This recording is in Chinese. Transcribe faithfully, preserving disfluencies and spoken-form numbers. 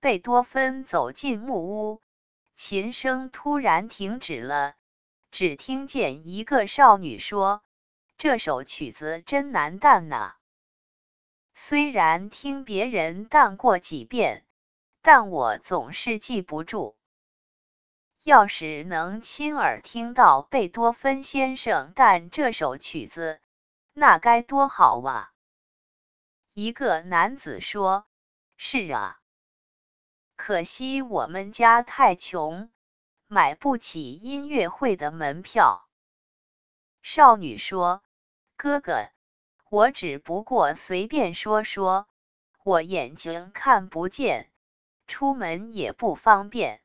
贝多芬走进木屋，琴声突然停止了，只听见一个少女说：“这首曲子真难弹呐。”虽然听别人弹过几遍，但我总是记不住。要是能亲耳听到贝多芬先生弹这首曲子，那该多好啊！一个男子说：“是啊，可惜我们家太穷，买不起音乐会的门票。”少女说：“哥哥，我只不过随便说说，我眼睛看不见，出门也不方便。”